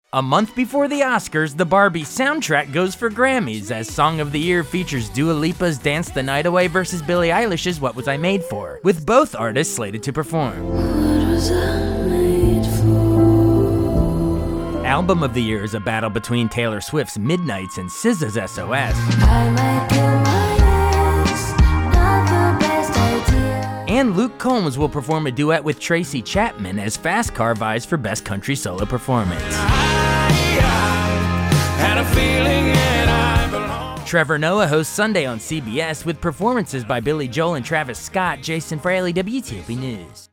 A month before the Oscars, the Barbie soundtrack goes for Grammys as Song of the Year features Dua Lipa's Dance the Night Away versus Billie Eilish's What Was I Made For, with both artists slated to perform. Album of the Year is a battle between Taylor Swift's Midnights and SZA's SOS. And Luke Combs will perform a duet with Tracy Chapman as Fast Car vies for Best Country Solo Performance. Trevor Noah hosts Sunday on CBS with performances by Billy Joel and Travis Scott. Jason Fraley, WTOP News.